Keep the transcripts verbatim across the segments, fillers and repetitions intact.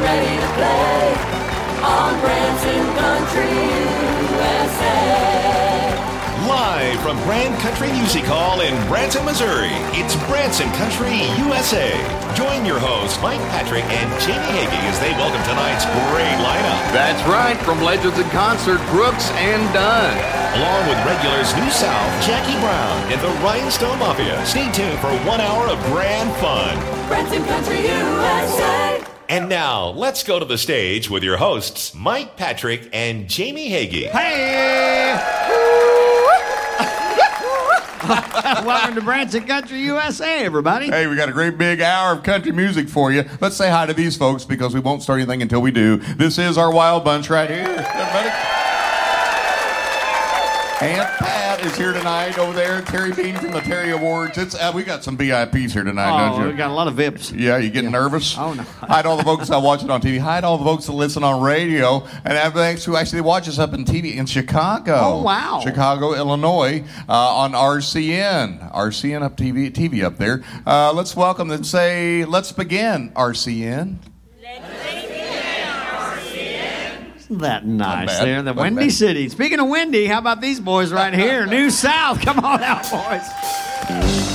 ready to play on Branson Country U S A. Live from Grand Country Music Hall in Branson, Missouri, it's Branson Country U S A. Join your hosts, Mike Patrick and Jamie Hagee, as they welcome tonight's great lineup. That's right, from Legends in Concert, Brooks and Dunn. Along with regulars New South, Jackie Brown, and the Rhinestone Mafia. Stay tuned for one hour of grand fun. Branson Country U S A. And now, let's go to the stage with your hosts, Mike Patrick and Jamie Hagee. Hey! Welcome to Branson Country U S A, everybody. Hey, we got a great big hour of country music for you. Let's say hi to these folks because we won't start anything until we do. This is our wild bunch right here. Everybody. Aunt Pat is here tonight over there. Terry Bean from the Terry Awards. It's uh, we got some V I Ps here tonight, Oh, don't you? we got a lot of V I Ps. Yeah, you getting Yeah. nervous? Oh, no. Hi to all the folks that watch it on T V. Hi to all the folks that listen on radio. And thanks who actually watch us up in T V in Chicago. Oh, wow. Chicago, Illinois, uh, on R C N. R C N up T V, T V up there. Uh, let's welcome and say, let's begin, R C N. Isn't that nice bad. there? The Not Windy bad. City. Speaking of windy, how about these boys right here? New South. Come on out, boys.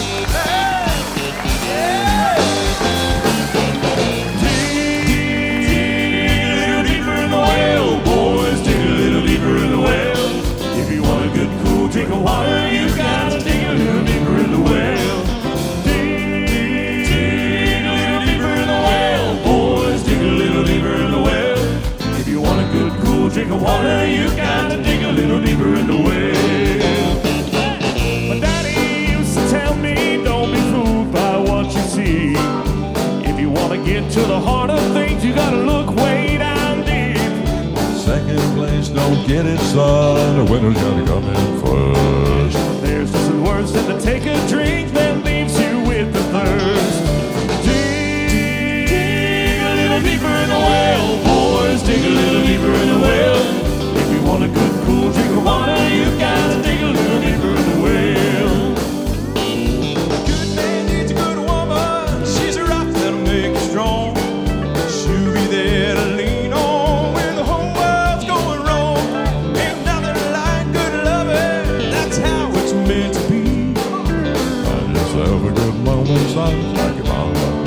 Drink of water, you gotta dig a little deeper in the well. Dig, dig a little deeper in the well. Boys, dig a little deeper in the well. If you want a good, cool drink of water, you gotta dig a little deeper in the well. My daddy used to tell me, don't be fooled by what you see. If you wanna get to the heart of things, you gotta look way down deep. Second place, don't get it, son. The winner's gotta come in first. There's just some words that to take a drink that leaves you with the thirst. Dig, dig a little deeper in the well, boys. Dig a little deeper in the well. If you want a good, cool drink of water, you gotta dig a little deeper in the well. A good man needs a good woman. She's a rock that'll make you strong. She'll be there to lean on when the whole world's going wrong. Ain't nothing like good loving. That's how it's meant to be. I just have a good moment, son. Like your mama.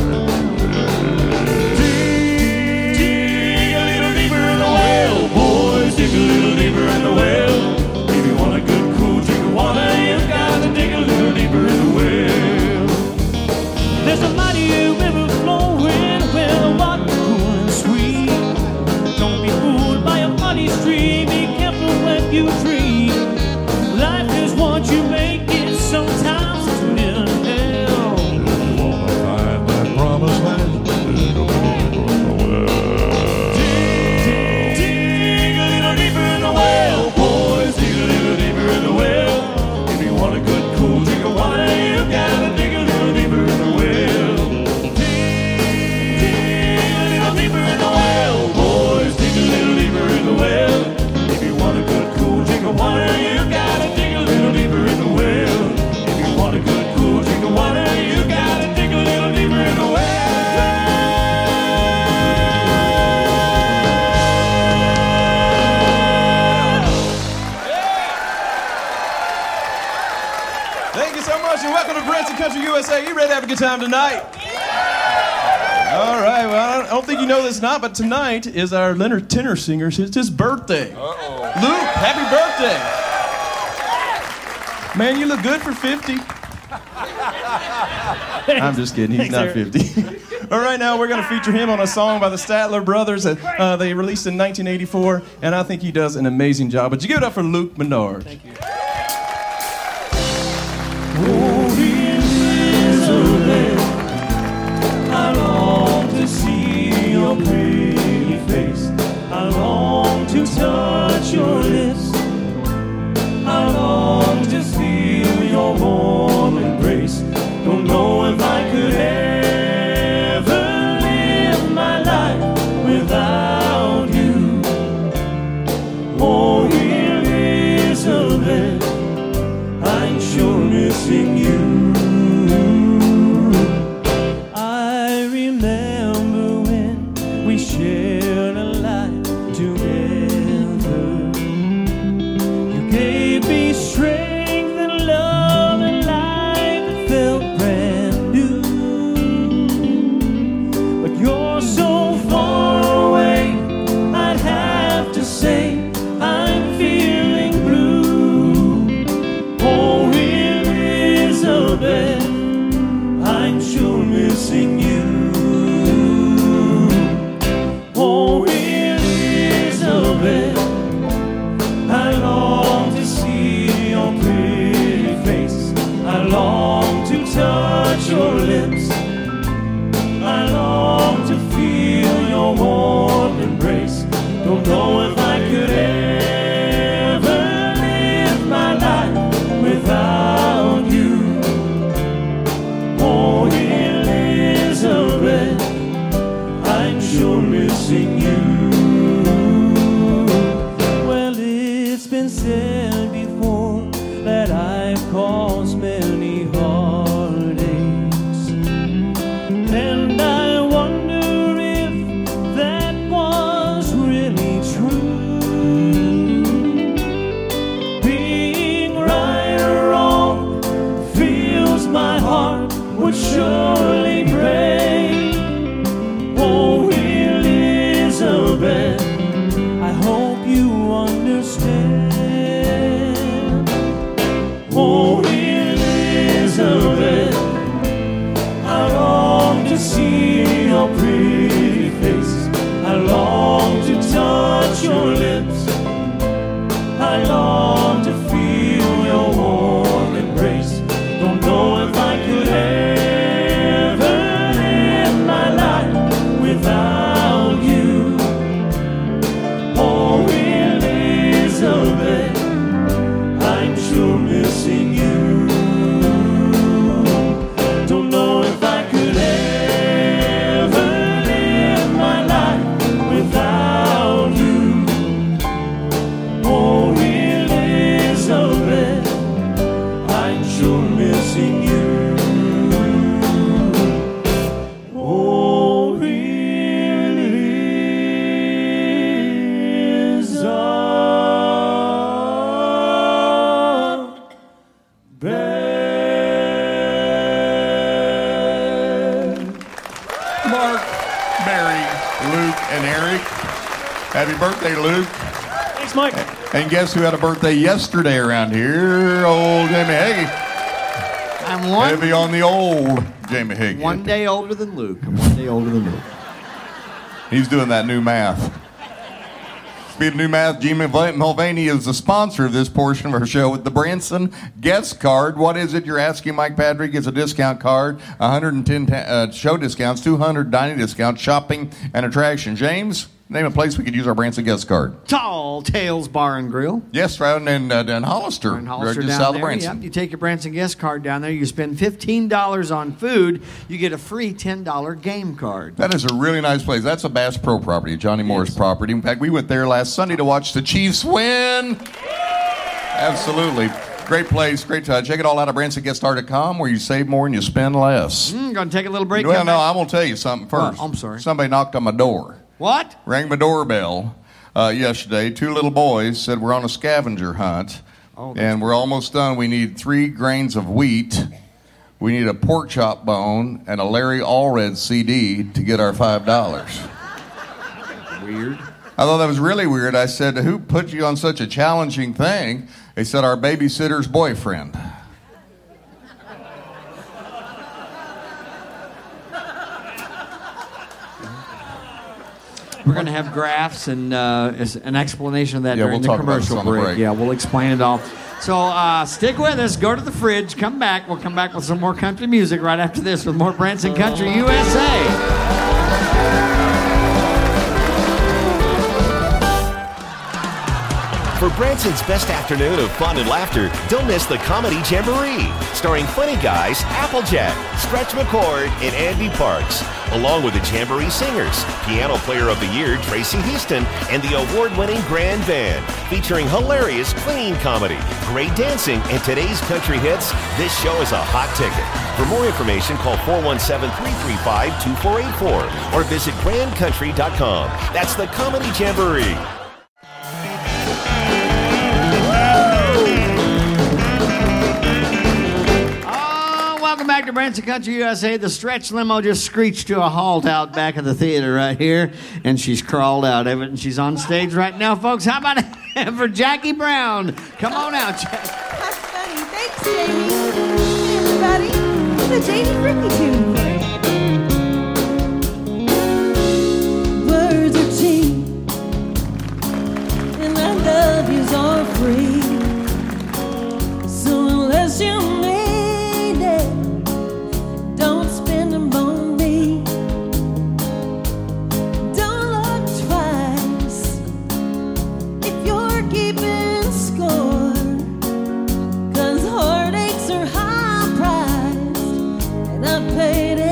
Dig, dig a little deeper in the well, boys. Dig a little deeper in the well. If you want a good, cool drink of water, you gotta dig a little deeper in the well. There's a mighty river flowing where the water's cool and sweet. Don't be fooled by a muddy stream. Be careful when you dream. Life is what you make it. Sometimes it's little hell. You wanna find that promised land? Dig a little deeper in the well. Dig, dig a little deeper in the well, boys. Dig a little deeper in the well. If you want a good, cool drink of water, you gotta dig a little deeper in the well. Dig, dig a little deeper in the well, boys. Dig a little deeper in the well. If you want a good, cool drink of water, you gotta dig a little deeper in the well. If you want a good, cool drink of water, you gotta dig a little deeper in the well. Thank you so much, and welcome to Branson Country U S A. You ready to have a good time tonight? All right, well, I don't, I don't think you know this not, but tonight is our Leonard tenor singer. It's his birthday. Uh-oh. Luke, happy birthday. Man, you look good for fifty. I'm just kidding, he's not fifty. All right, now we're going to feature him on a song by the Statler Brothers that uh, they released in nineteen eighty-four, and I think he does an amazing job. But you give it up for Luke Menard. Thank you. I long to see your pretty face. I long to touch your lips. I long to feel your warm embrace. Don't know if I could ever live my life without you. Oh, Elizabeth. missing you. Well, it's been said before that I've caused many heartaches, and I wonder if that was really true. Being right or wrong fills my heart would surely break. Oh, Elizabeth, I hope you understand. Oh, Elizabeth, I long to see your pretty face. I long to touch your lips. I long to feel your warm embrace. Don't know if I could ever live my life without you. Oh, Elizabeth, I'm sure missing you. Don't know if I could ever live my life without you. Oh, Elizabeth, I'm sure missing you. Oh, Elizabeth. Mark, Mary, Luke, and Eric. Happy birthday, Luke. Thanks, Mike. And guess who had a birthday yesterday around here? Old Jamie Hagee. I'm one, Heavy on the old Jamie Hagee. one day older than Luke. I'm one day older than Luke. He's doing that new math. Speaking of new math, Jimmy Mulvaney is the sponsor of this portion of our show with the Branson guest card. What is it you're asking, Mike Patrick? It's a discount card, one hundred ten ta- uh, show discounts, two hundred dining discounts, shopping, and attraction. James, name a place we could use our Branson guest card. Tall Tales Bar and Grill. Yes, right in, uh, in Hollister, In Hollister right just down south there. of Branson. Yep. You take your Branson guest card down there. You spend fifteen dollars on food. You get a free ten dollars game card. That is a really nice place. That's a Bass Pro property, Johnny Moore's Yes. property. In fact, we went there last Sunday to watch the Chiefs win. Absolutely. Great place, great time. Check it all out at Branson Guest Star dot com where you save more and you spend less. Mm, going to take a little break. Well, come no, back. I'm going to tell you something first. What? I'm sorry. Somebody knocked on my door. What? Rang my doorbell uh, yesterday. Two little boys said we're on a scavenger hunt, Oh, that's and we're almost done. We need three grains of wheat. We need a pork chop bone and a Larry Allred C D to get our five dollars. Weird. I thought that was really weird. I said, who put you on such a challenging thing? They said, our babysitter's boyfriend. We're going to have graphs and uh, is- an explanation of that Yeah, during we'll the talk about this commercial on the break. break. Yeah, we'll explain it all. So uh, stick with us. Go to the fridge. Come back. We'll come back with some more country music right after this with more Branson Country U S A. For Branson's best afternoon of fun and laughter, don't miss the Comedy Jamboree, starring funny guys Applejack, Stretch McCord, and Andy Parks, along with the Jamboree Singers, Piano Player of the Year Tracy Houston, and the award-winning Grand Band, featuring hilarious clean comedy, great dancing, and today's country hits. This show is a hot ticket. For more information, call four one seven, three three five, two four eight four or visit grand country dot com. That's the Comedy Jamboree. Oh, welcome back to Branson Country U S A. The stretch limo just screeched to a halt out back of the theater right here, and she's crawled out of it, and she's on stage right now, folks. How about it for Jackie Brown? Come on out, Jackie. That's funny. Thanks, Jamie. Hey, everybody. The Jamie Ricky tune. Words are cheap, and I love yous are free. So unless you need it, don't spend them on me. Don't look twice if you're keeping score. 'Cause heartaches are high priced, and I paid it.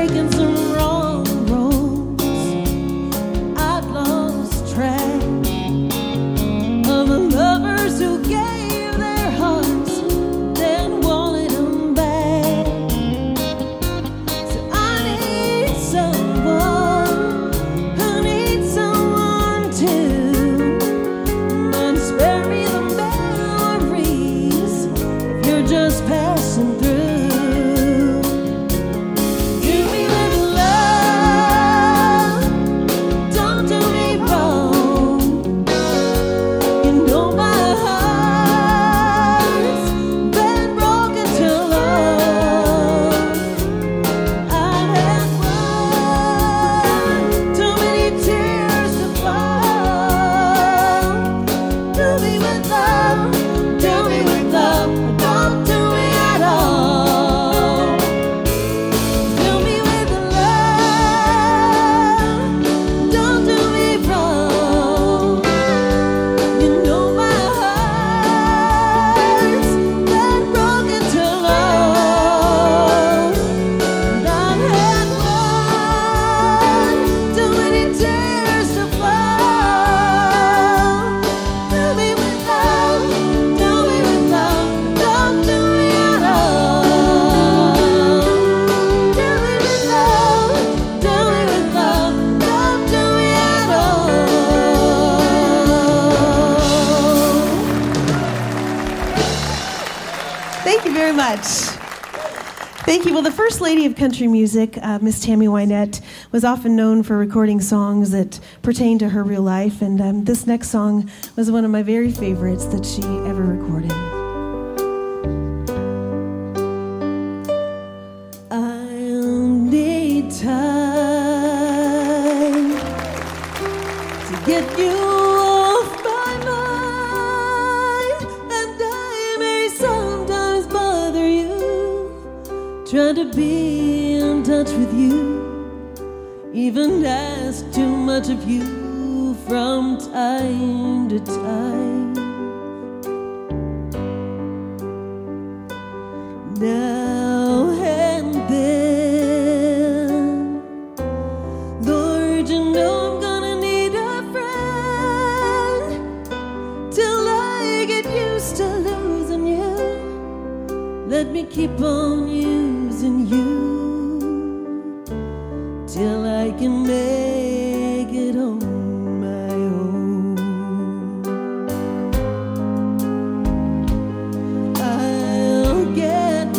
taken some wrong roads. I'd lost track of the lovers who gave their hearts, then wanted them back. So I need someone who needs someone too. And spare me the memories if you're just passing through. Do me with love, don't do me wrong. You know my heart's been broken too long. I've had one too many tears to fall. Do me with love, do me with love, don't do me at all. Do me with love, don't do me wrong. You know my heart's been broken too long. And I've had one too many tears to fall. Do me with love, do me with love, don't do me at all. Do me with love, do me with love, don't do me at all. Thank you very much. Thank you. Well, the First Lady of Country Music, uh, Miss Tammy Wynette, was often known for recording songs that pertain to her real life, and um, this next song was one of my very favorites that she ever recorded. I'll need time to get you off my mind, and I may sometimes bother you, trying to be in touch with you, even ask too much of you from time to time. Now and then, Lord, you know I'm gonna need a friend till I get used to losing you. Let me keep on using you till I can make it on my own. I'll get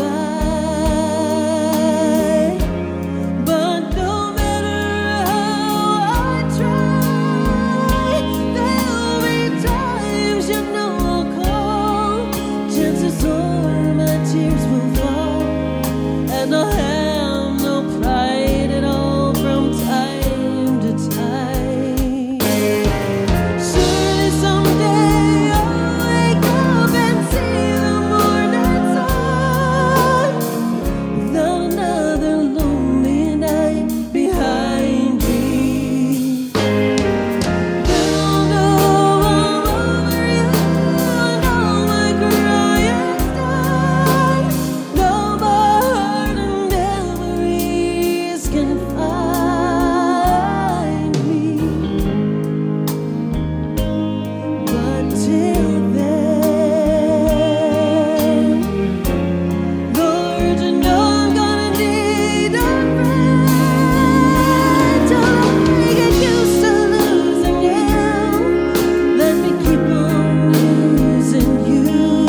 by, but no matter how I try, there'll be times you know I'll call. Chances are my tears will fall, and I'll have no pride at all from time to time. Surely someday I'll wake up and see the morning sun, without another lonely night behind me. Then I'll know I'm over you, and all my crying's done. No more heart and memories can find me. But till then, Lord, you know I'm gonna need a friend till I get used to losing you. Let me keep on using you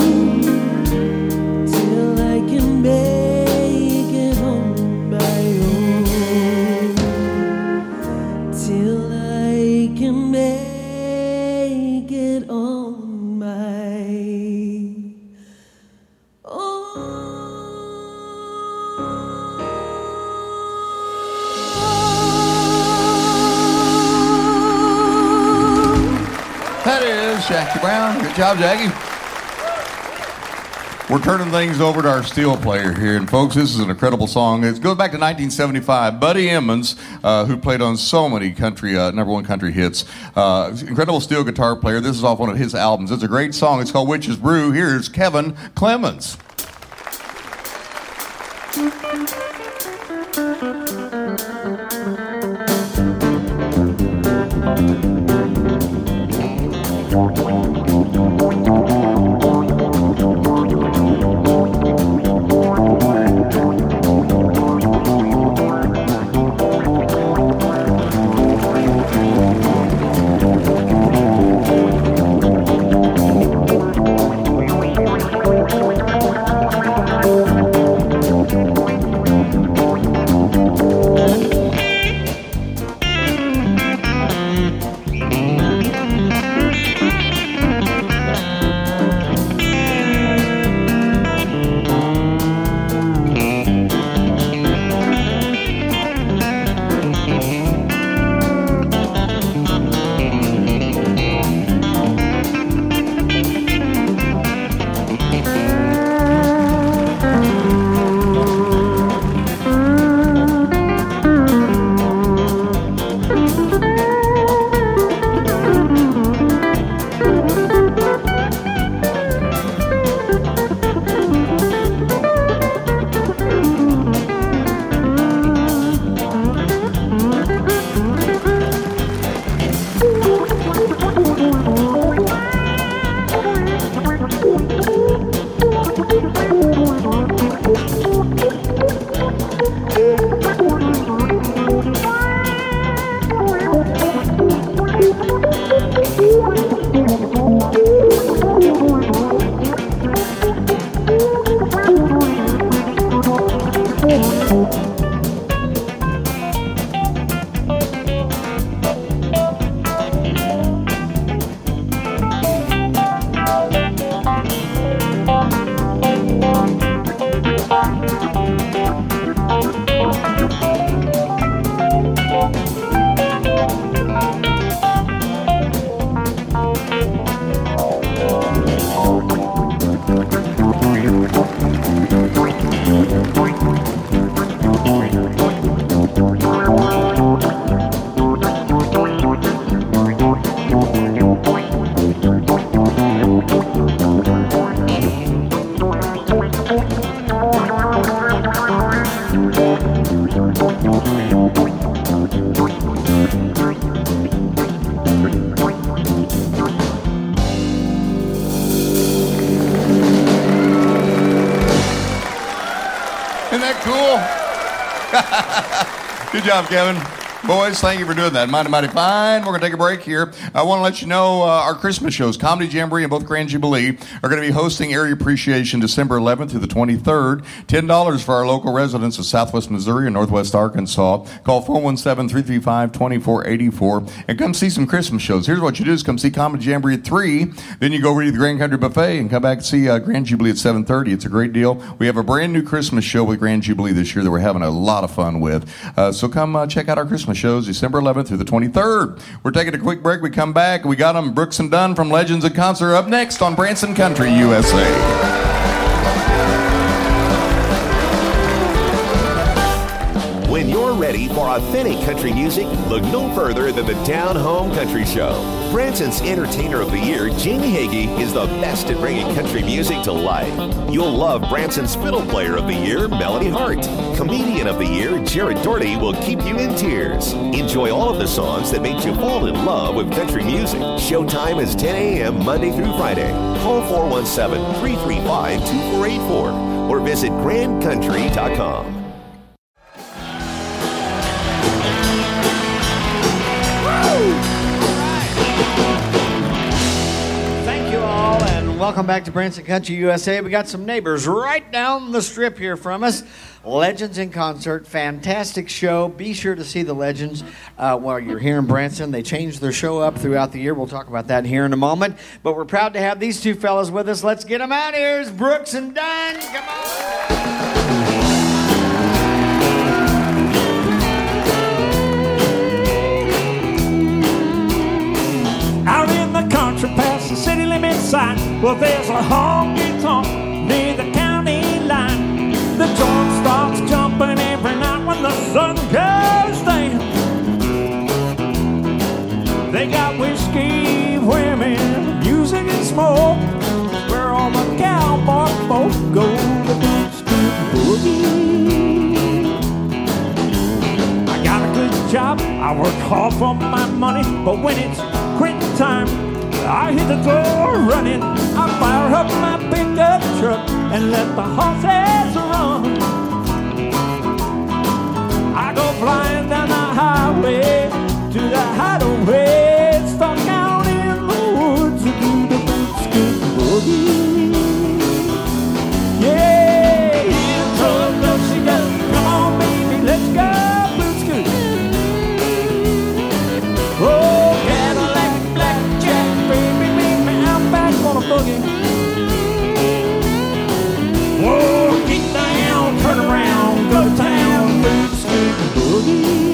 till I can make it on my own. Till I can make it on my own. That is Jackie Brown. Good job, Jackie. We're turning things over to our steel player here. And folks, this is an incredible song. It goes back to nineteen seventy-five. Buddy Emmons, uh, who played on so many country, uh, number one country hits. Uh, incredible steel guitar player. This is off one of his albums. It's a great song. It's called Witch's Brew. Here's Kevin Clemens. Thank you. Good job, Kevin. Boys, thank you for doing that. Mighty, mighty fine. We're going to take a break here. I want to let you know uh, our Christmas shows, Comedy Jamboree and both Grand Jubilee, are going to be hosting Area Appreciation December eleventh through the twenty-third. ten dollars for our local residents of Southwest Missouri and Northwest Arkansas. Call four one seven, three three five, two four eight four and come see some Christmas shows. Here's what you do is come see Comedy Jamboree at three. Then you go over to the Grand Country Buffet and come back and see uh, Grand Jubilee at seven thirty. It's a great deal. We have a brand new Christmas show with Grand Jubilee this year that we're having a lot of fun with. Uh, so come uh, check out our Christmas shows December eleventh through the twenty-third. We're taking a quick break. We come back. We got them, Brooks and Dunn from Legends in Concert, up next on Branson Country U S A. When you're ready for authentic country music, look no further than the Down Home Country Show. Branson's Entertainer of the Year, Jamie Hagee, is the best at bringing country music to life. You'll love Branson's Fiddle Player of the Year, Melanie Hart. Comedian of the Year, Jared Doherty, will keep you in tears. Enjoy all of the songs that make you fall in love with country music. Showtime is ten a.m. Monday through Friday. Call four one seven, three three five, two four eight four or visit grand country dot com. Welcome back to Branson Country U S A. We got some neighbors right down the strip here from us. Legends in Concert, fantastic show. Be sure to see the Legends uh, while you're here in Branson. They changed their show up throughout the year. We'll talk about that here in a moment. But we're proud to have these two fellas with us. Let's get them out here. It's Brooks and Dunn. Come on. Out in the country past the city limit sign, well, there's a honky-tonk near the county line. The joint starts jumping every night when the sun goes down. They got whiskey, women, music and smoke. Where all the cowboy folk go to dance to the boogie. job. I work hard for my money, but when it's quitting time, I hit the door running. I fire up my pickup truck and let the horses run. I go flying down the highway to the hideaway, stuck out in the woods to do the boot scoot boogie. Yeah, here's a dusty dust. Come on, baby, let's go boot scoot. Oh, Cadillac, blackjack, baby, meet me out back on a boogie. Whoa, get down, turn around, go to town, boot scoot boogie.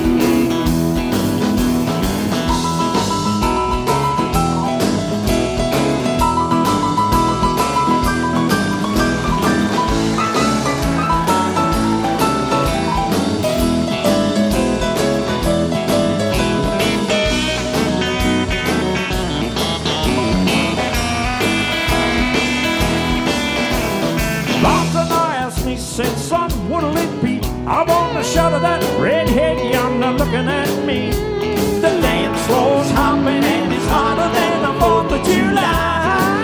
Said, son, what'll it be? I want a shot of that redhead yonder looking at me. The dance floor's hopping and it's hotter than the fourth of July.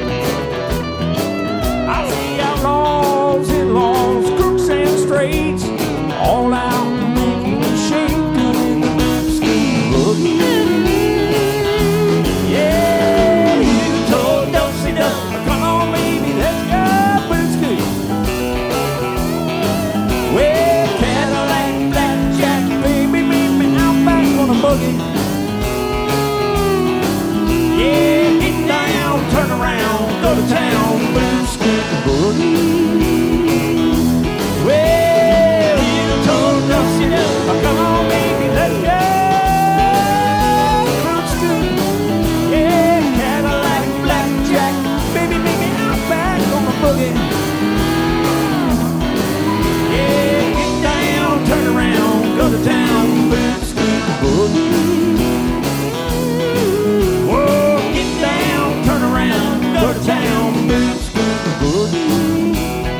I see outlaws, in-laws, crooks and straights, all out making a shake in the boot boogie. Yeah, you told Dulcie Dust, come on, baby, let's go boot scoot. Well, Cadillac, blackjack, baby, meet me out back on a boogie. Yeah, get down, turn around, go to town, boot scoot boogie. Well, you told us you know, come on, baby, let's go boot scoot. Yeah, Cadillac, blackjack, baby, meet me out back on a boogie. Turn around, go to town, boot scoot boogie. Whoa, get down, turn around, go to town, boot scoot boogie.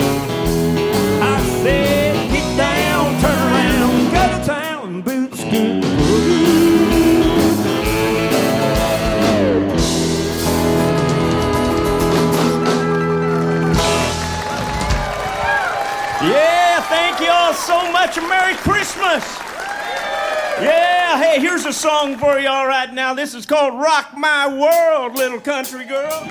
I said, get down, turn around, go to town, boot scoot boogie. Yeah, thank you all so much, and Merry Christmas. Yeah, hey, here's a song for you all right now. This is called Rock My World, Little Country Girl.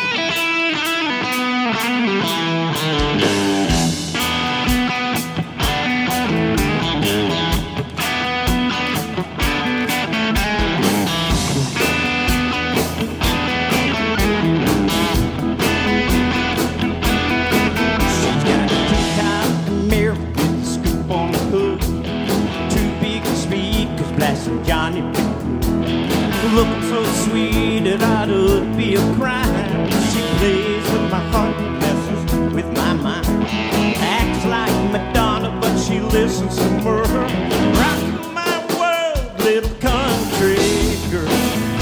Johnny looking so sweet that I would be a crime. She plays with my heart and messes with my mind. Acts like Madonna, but she listens to murder. Rock my world, little country girl.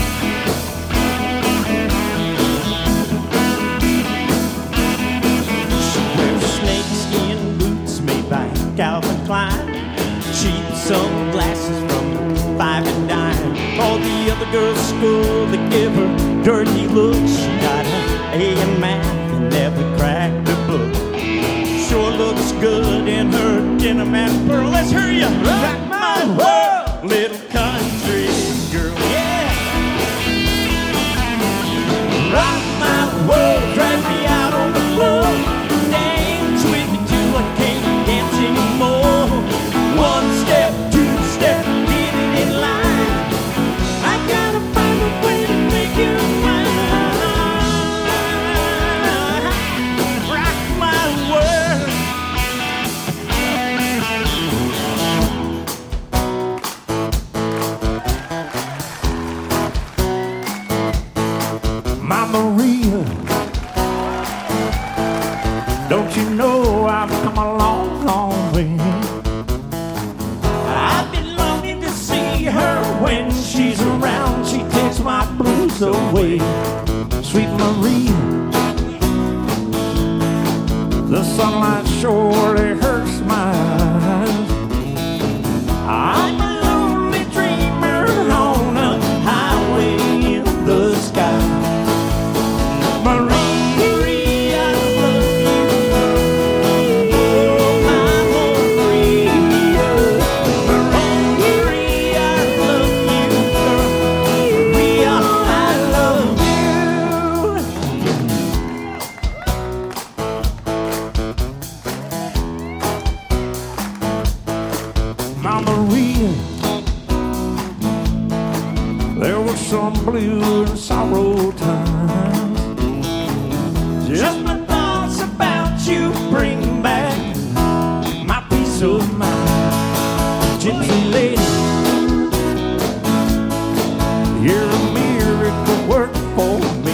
She wears snakeskin boots made by Calvin Klein, cheap sunglasses from five and dime. All the other girls at school, they give her dirty looks. She got an A in math and never cracked a book. Sure looks good in her denim and pearl. Let's hear you rock my world, little country girl. Yeah, rock my world, drag me out on the floor, dance with me till I can't dance anymore. One step, two step, get it in line. I gotta find a way to make you mine. Rock my world. Mama Maria, don't you know I've come a long, long way? I've been longing to see her. When she's around, she takes my blues away. Sweet Maria, the sunlight surely hurts my eyes. I'm in My Maria, there were some blue and sorrow times. Just my thoughts about you bring back my peace of mind. Gypsy lady, you're a miracle work for me.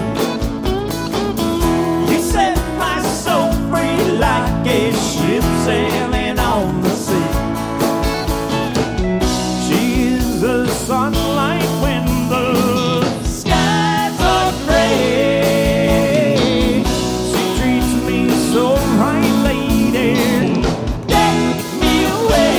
You set my soul free like a ship sailing on the sea. She is the sunlight when the skies are gray. She treats me so right, lady. Take me away.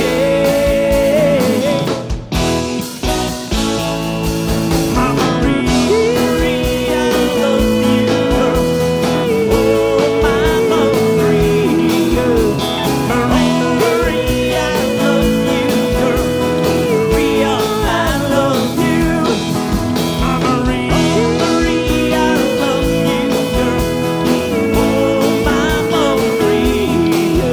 My Maria, I love you, girl. Oh, my Maria. Maria, I love you, girl. Maria, I love you. My Maria, Maria, I love you, girl. Oh, my Maria.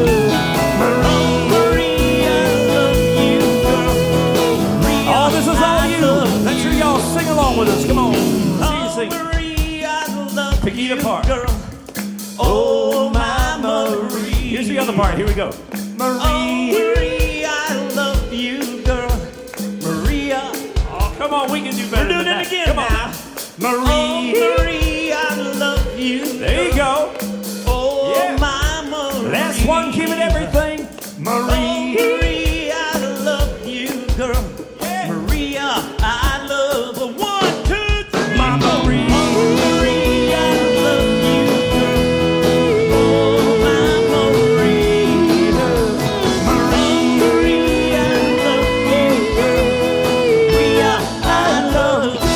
Maria, I love you, girl. Oh, this is all you. Make sure y'all sing along with us. Come on. See you sing. Pick it apart. Oh, my Maria. Here's the other part. Here we go. Maria, I love you, girl. Maria. Oh, come on. We can do better. We're doing it again. Come on. Maria. Maria, I love you. There you go. Oh, my Maria. Last one. Keep it everything. Maria, I love you, girl. Maria, I love her. One, two, three. My Maria. Maria, I love you, girl. Oh, my Maria. Maria, I love you, girl. Maria, I love you.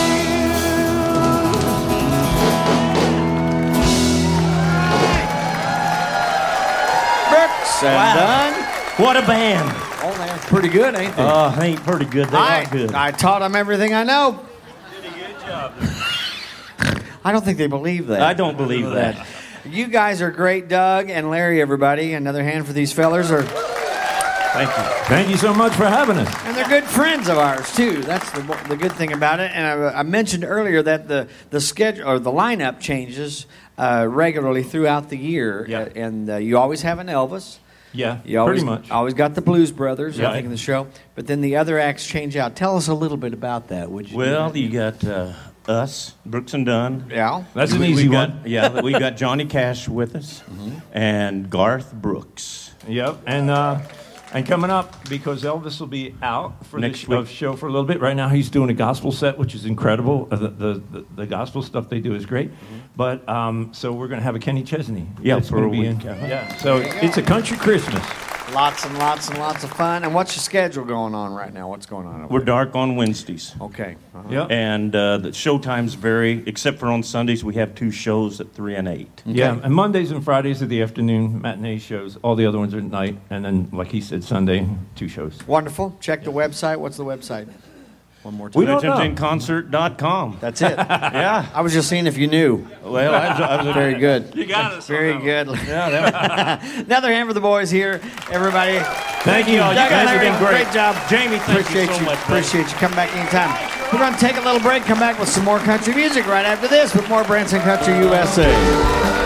Brooks and Dunn. What a band. Oh, they're pretty good, ain't they? Oh, ain't pretty good. They I, are good. I taught them everything I know. Did a good job. I don't think they believe that. I don't believe that. You guys are great, Doug and Larry, everybody. Another hand for these fellers. Are, Thank you. Thank you so much for having us. and they're good friends of ours, too. That's the, the good thing about it. And I, I mentioned earlier that the, the schedule or the lineup changes uh, regularly throughout the year. Yeah. Uh, and uh, you always have an Elvis. Yeah, You always, pretty much. always got the Blues Brothers, I Yeah. think, in the show. But then the other acts change out. Tell us a little bit about that, would you? Well, you got uh, us, Brooks and Dunn. Yeah. That's an We- easy we one. got, yeah, we got Johnny Cash with us, and Garth Brooks. Yep, and uh, and coming up, because Elvis will be out for Next the show, week. show for a little bit. Right now, he's doing a gospel set, which is incredible. Uh, the, the, the the gospel stuff they do is great. But um, so we're going to have a Kenny Chesney. Yeah, that's for gonna a be week, in. uh-huh. Yeah, so it's a country Christmas. Lots and lots and lots of fun. And what's your schedule going on right now? What's going on over We're dark on Wednesdays. Okay. Uh-huh. Yep. And uh, the show times vary, except for on Sundays, we have two shows at three and eight. Yeah, and Mondays and Fridays are the afternoon matinee shows. All the other ones are at night, and then, like he said, Sunday two shows. Wonderful. Check the website. What's the website? One more time. We don't know. Legends in Concert dot com. That's it. Yeah. I was just seeing if you knew. Well, I was, I was Very good. You got us. Very good. Yeah, that, Another hand for the boys here, everybody. Thank you. all. You Doug and guys have Larry, been great. Great job. Jamie, thank Appreciate you so you. much. buddy. Appreciate you. Come back anytime. We're going to take a little break, come back with some more country music right after this with more Branson Country U S A.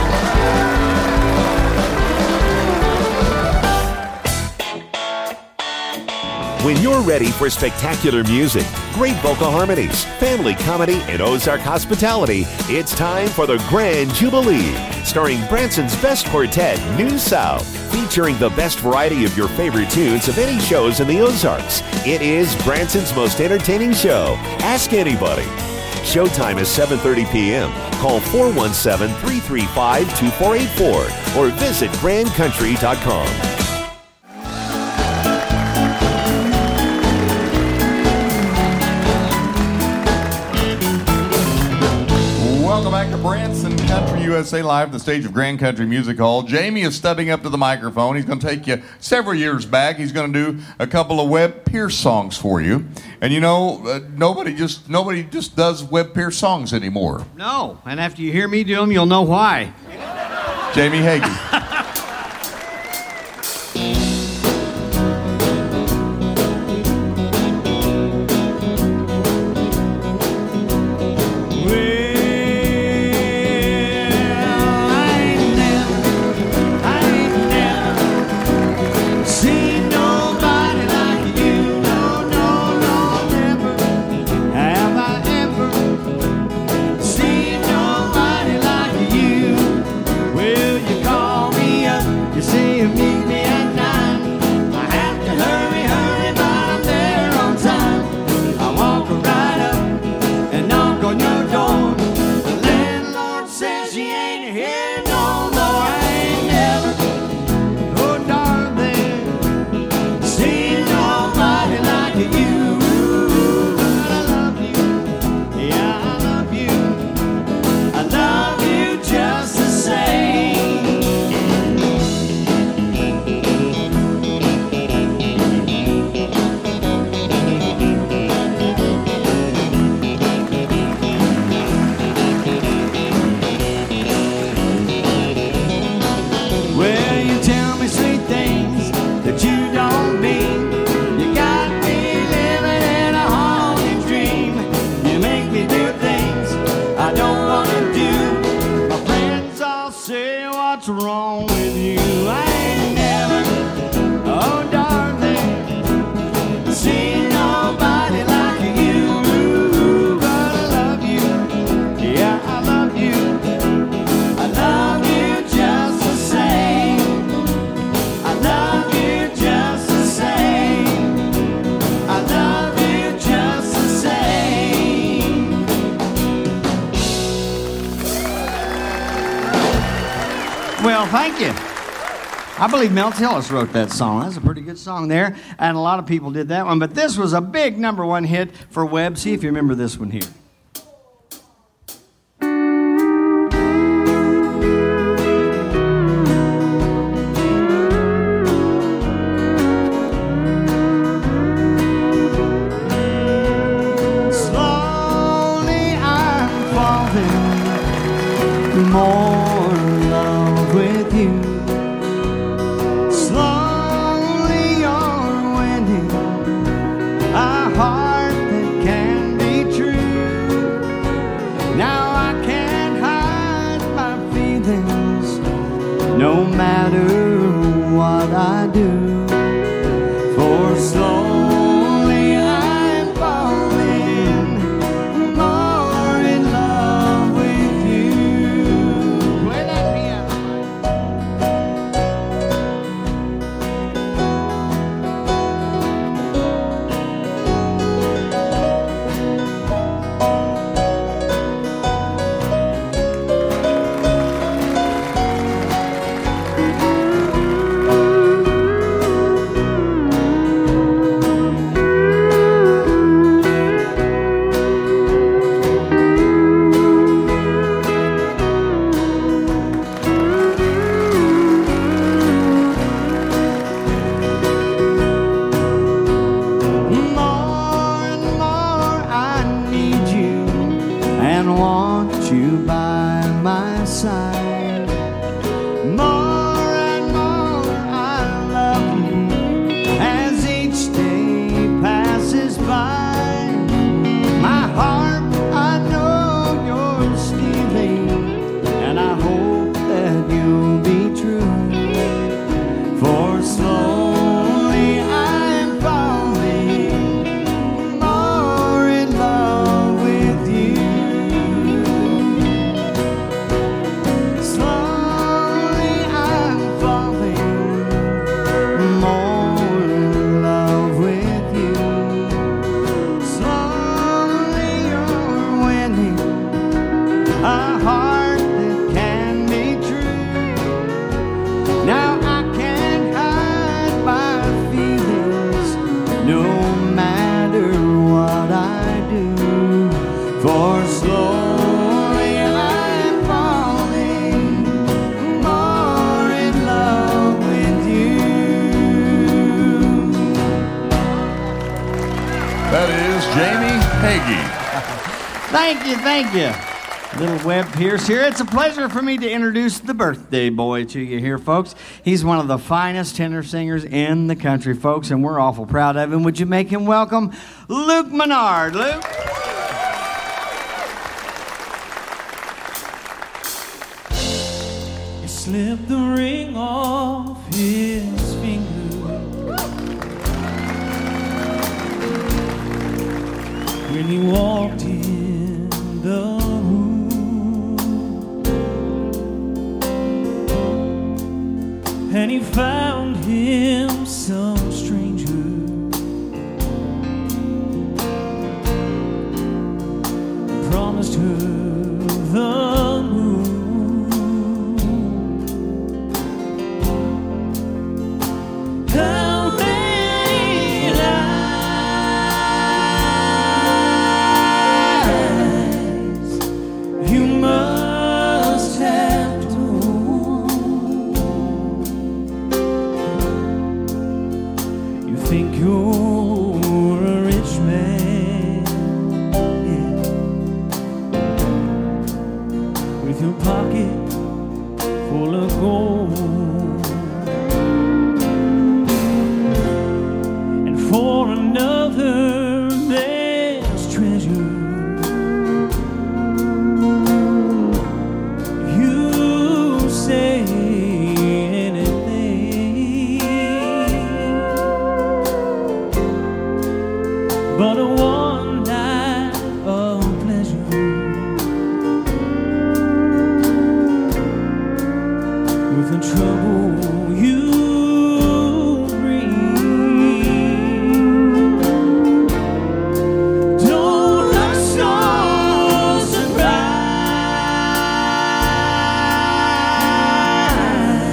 When you're ready for spectacular music, great vocal harmonies, family comedy, and Ozark hospitality, it's time for the Grand Jubilee, starring Branson's best quartet, New South, featuring the best variety of your favorite tunes of any shows in the Ozarks. It is Branson's most entertaining show. Ask anybody. Showtime is seven thirty p.m. Call four one seven, three three five, two four eight four or visit grand country dot com. Welcome back to Branson Country U S A Live, the stage of Grand Country Music Hall. Jamie is stepping up to the microphone. He's going to take you several years back. He's going to do a couple of Webb Pierce songs for you. And you know, uh, nobody just nobody just does Webb Pierce songs anymore. No. And after you hear me do them, you'll know why. Jamie Hagee. thank you. I believe Mel Tillis wrote that song. That's a pretty good song there, and a lot of people did that one. But this was a big number one hit for Webb. See if you remember this one here. Slowly I'm falling more in love with you. Slowly you're winning a heart that can be true. Now I can't hide my feelings no matter what I do. For slowly I'm falling more in love with you. Play that piano. More and more I need you and want you by my side. More and more I love you as each day passes by. My heart, I know you're stealing, and I hope that you'll be true. For slowly I'm falling more in love with you. Slowly I'm falling more in love with you. Slowly you're winning a heart that can be true. Now I can't hide my feelings no matter what I do. For slowly I'm falling more in love with you. That is Jamie Hagee. Thank you, thank you. Little Webb Pierce here. It's a pleasure for me to introduce the birthday boy to you here, folks. He's one of the finest tenor singers in the country, folks, and we're awful proud of him. Would you make him welcome? Luke Menard. Luke? You slipped the ring off his finger when he walked in the room, and he found him some stranger promised her the moon. How many lies you must have told? You think you're a rich man, yeah, with your pocket full of gold, and for another there's treasure. You say anything but a one night of pleasure with the trouble you bring. Don't look so surprised.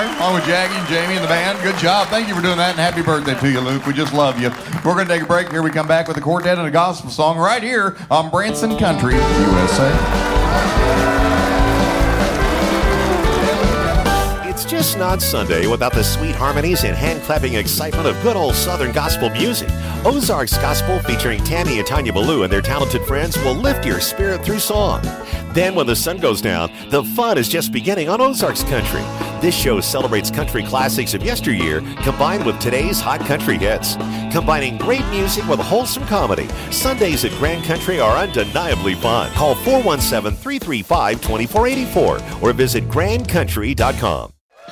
guitar, along with Jackie and Jamie and the band. Good job. Thank you for doing that, and happy birthday to you, Luke. We just love you. We're going to take a break. Here we come back with a quartet and a gospel song right here on Branson Country, U S A. It's just not Sunday without the sweet harmonies and hand-clapping excitement of good old Southern gospel music. Ozarks Gospel, featuring Tammy and Tanya Ballou and their talented friends, will lift your spirit through song. Then when the sun goes down, the fun is just beginning on Ozarks Country. This show celebrates country classics of yesteryear combined with today's hot country hits. Combining great music with wholesome comedy, Sundays at Grand Country are undeniably fun. Call four one seven, three three five, two four eight four or visit grand country dot com.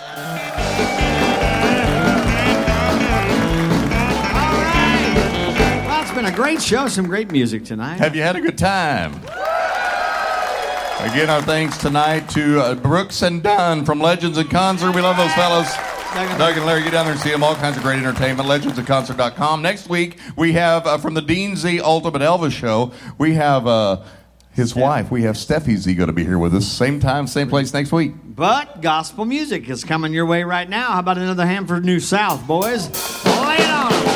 Well, it's been a great show. Some great music tonight. Have you had a good time? Again, our thanks tonight to uh, Brooks and Dunn from Legends in Concert. We love those fellas. Doug, Doug and Larry, get down there and see them. All kinds of great entertainment. legends in concert dot com. Next week, we have, uh, from the Dean Z Ultimate Elvis Show, we have uh, his wife. We have Steffi Z going to be here with us. Same time, same place next week. But gospel music is coming your way right now. How about another Hanford New South, boys? Lay it on them.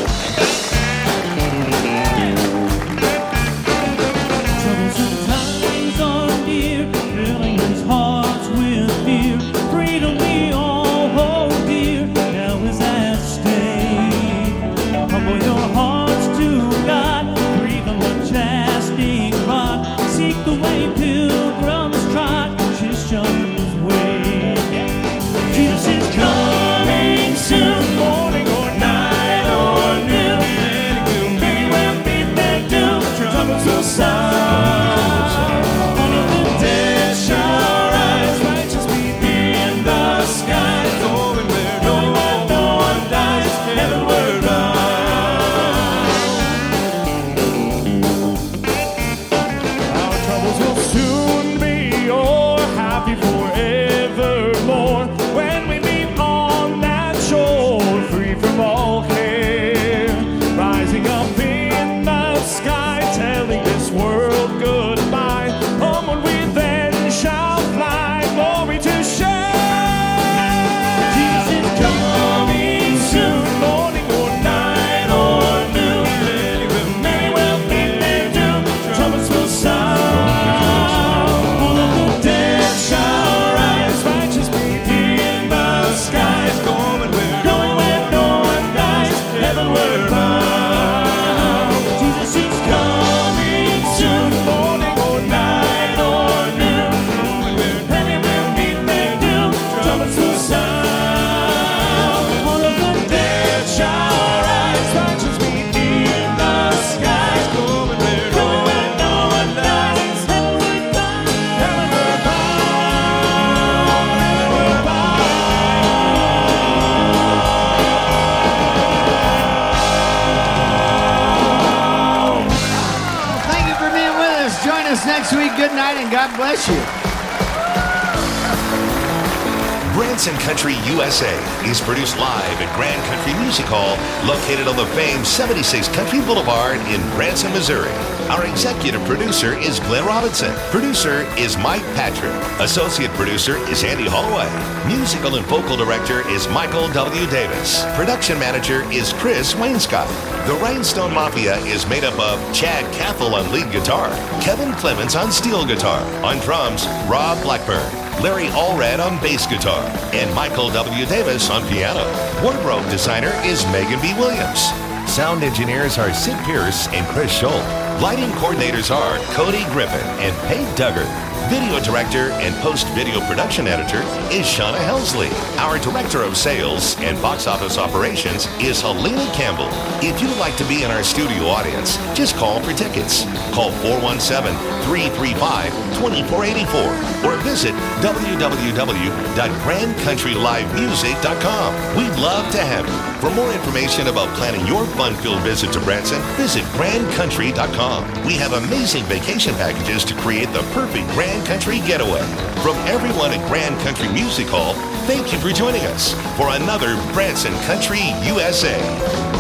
Good night and God bless you. Branson Country U S A is produced live at Grand Country Music Hall, located on the famed seventy-six Country Boulevard in Branson, Missouri. Our executive producer is Glenn Robinson. Producer is Mike Patrick. Associate producer is Andy Holloway. Musical and vocal director is Michael W. Davis. Production manager is Chris Wainscott. The Rhinestone Mafia is made up of Chad Cathell on lead guitar, Kevin Clemens on steel guitar, on drums, Rob Blackburn, Larry Allred on bass guitar, and Michael W. Davis on piano. Wardrobe designer is Megan B. Williams. Sound engineers are Sid Pierce and Chris Scholl. Lighting coordinators are Cody Griffin and Paige Duggar. Video director and post-video production editor is Shauna Helsley. Our director of sales and box office operations is Helena Campbell. If you'd like to be in our studio audience, just call for tickets. Call four one seven, three three five, two four eight four or visit w w w dot grand country live music dot com. We'd love to have you. For more information about planning your fun-filled visit to Branson, visit grand country dot com. We have amazing vacation packages to create the perfect Grand Country getaway. From everyone at Grand Country Music Hall, thank you for joining us for another Branson Country U S A.